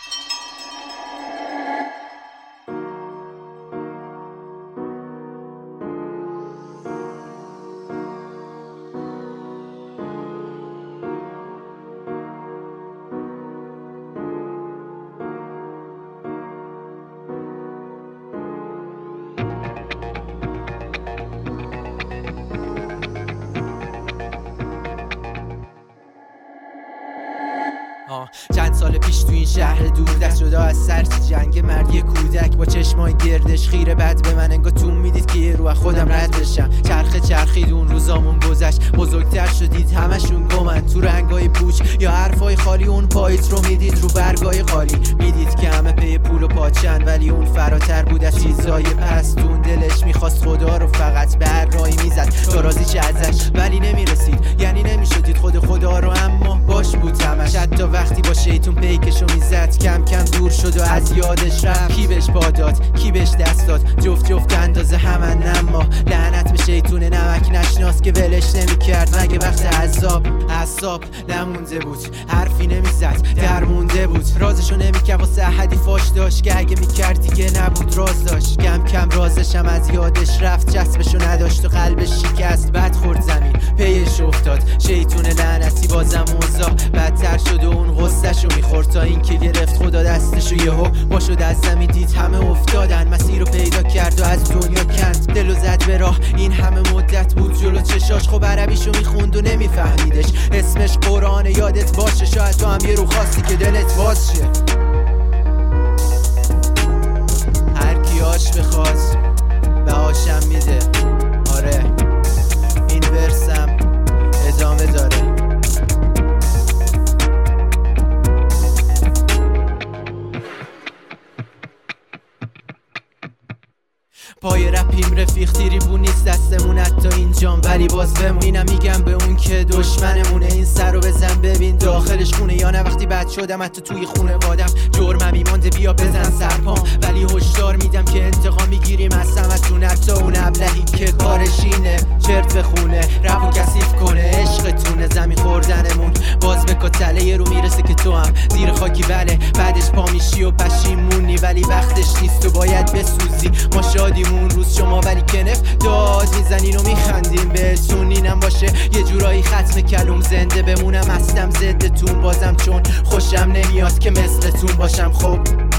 چند سال پیش تو این شهر دور دست جدا از سر جنگ مردی کودک با چشمای گردش خیره بد به من انگار تو میدید که یه رو از خودم رد بشم. چرخید اون روزامون گذشت، بزرگتر شدید همشون گمن تو رنگای پوچ یا حرفای خالی. اون پاییت رو میدید رو برگای خالی، میدید که همه پی پول و پاچن، ولی اون فراتر بود از چیزای پستون. دلش میخواست خدا رو فقط به هر راهی میزد تا راضی چه ازش، ولی نمیرسید. یعنی نمیشدید خود خدا رو، اما باش بود همش. حتی وقتی با شیطون پیکشو میزد کم کم دور شد و از یادش رفت. کی بهش پاداد، کی بهش دست داد، جفت اندازه همن. اما لعنت به شیطون نمک نشناس که ولش نمیکرد مگه وقت عذاب نمونده بود، حرفی نمیزد در مونده بود. رازشو نمیکرد واسه احدی فاش داشت که اگه میکرد دیگه نبود راز داشت. کم کم رازشم از یادش رفت، جسمشو نداشت و قلبش شکست. بعد خورد زمین پیش افتاد شیطون لعنتی، بازم اوضاع بدتر شد و اون غصه‌شو میخورد تا اینکه گرفت خدا دستشو. یهو با شد از زمین دید همه افتادن، مسیر رو پیدا کرد و از دنیا کند. دلو زد به راه، این همه مدت بود جلو چشاش. خب عربیشو میخوند و نمیفهمیدش، اسمش قرآن. یادت باشه شاید تو هم یه رو خاصی که دلت باز شه. هر کی آش بخواد به آشم میده. آره این ورسم ادامه داره. پای رپیم رفیق تیریبون نیست دستمون حتی اینجام، ولی باز بمون. اینم میگم به اون که دشمنمونه، این سر رو بزن ببین داخلش خونه یا نه. وقتی بد شدم حتی توی خونه وادم جرمم ایمانده بیا بزن سرپام، ولی هشدار میدم که انتقام میگیریم از همتون. حتی اون ابلهی که کارش اینه چرت بخونه، روون کثیف کنه عشقتونه. زمین خوردنمون باز به کتله رو میرسه که تو هم زیر خاکی. بله بعدش پا میشی و پشیمونی، ولی وقتش نیست و باید بسوزی. ما شادیم اون روز شما ولی کنف داد میزنین و میخندیم بهتون. اینم باشه یه جورایی ختم کلوم، زنده بمونم هستم ضدتون بازم، چون خوشم نمیاد که مثلتون باشم. خب